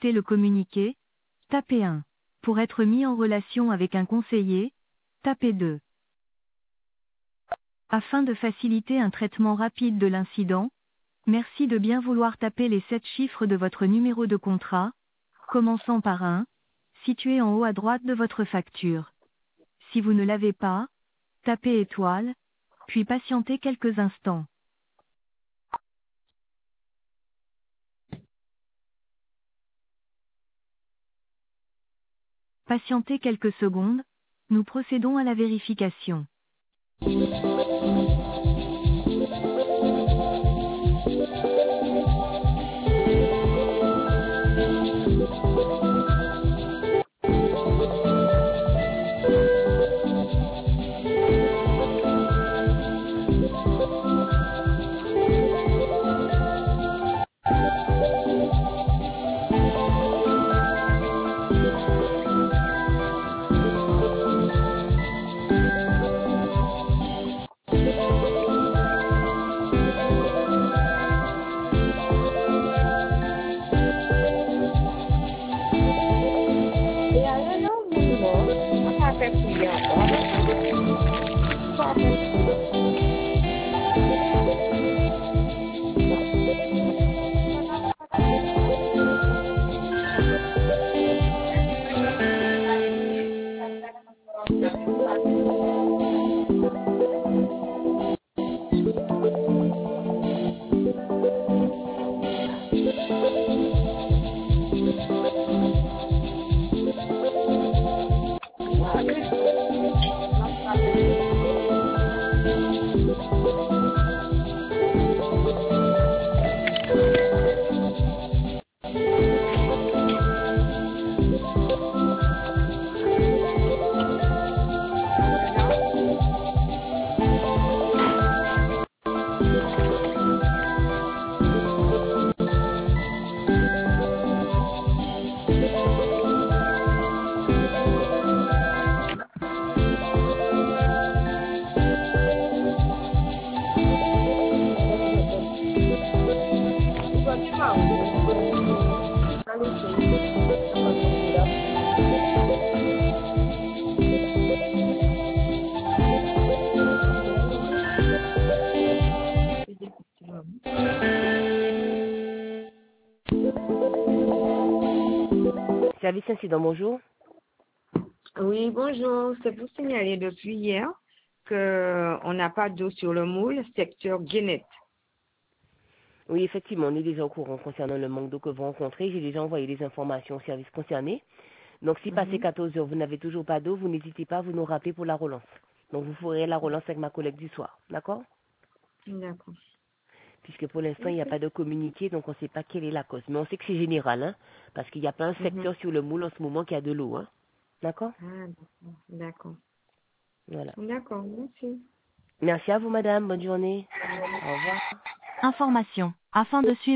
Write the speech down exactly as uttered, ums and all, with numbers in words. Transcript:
consulter le communiqué, tapez un. Pour être mis en relation avec un conseiller, tapez deux. Afin de faciliter un traitement rapide de l'incident, merci de bien vouloir taper les sept chiffres de votre numéro de contrat, commençant par un, situé en haut à droite de votre facture. Si vous ne l'avez pas, tapez étoile, puis patientez quelques instants. Patientez quelques secondes, nous procédons à la vérification. Yeah, I don't know anymore. I'm not that too young. Service incident, bonjour. Oui, bonjour. C'est pour signaler depuis hier qu'on n'a pas d'eau sur le moule, secteur Guénette. Oui, effectivement, on est déjà au courant concernant le manque d'eau que vous rencontrez. J'ai déjà envoyé les informations au service concerné. Donc, si passé Mhm. quatorze heures, vous n'avez toujours pas d'eau, vous n'hésitez pas à vous nous rappeler pour la relance. Donc, vous ferez la relance avec ma collègue du soir. D'accord? D'accord. Puisque pour l'instant, il n'y a Ok. pas de communiqué, donc on ne sait pas quelle est la cause. Mais on sait que c'est général, hein, parce qu'il y a plein de Mhm. secteurs sur le moule en ce moment qui a de l'eau. Hein. D'accord? Ah, d'accord. Voilà. D'accord, merci. Merci à vous, madame. Bonne journée. Au revoir. Information. Afin de suivre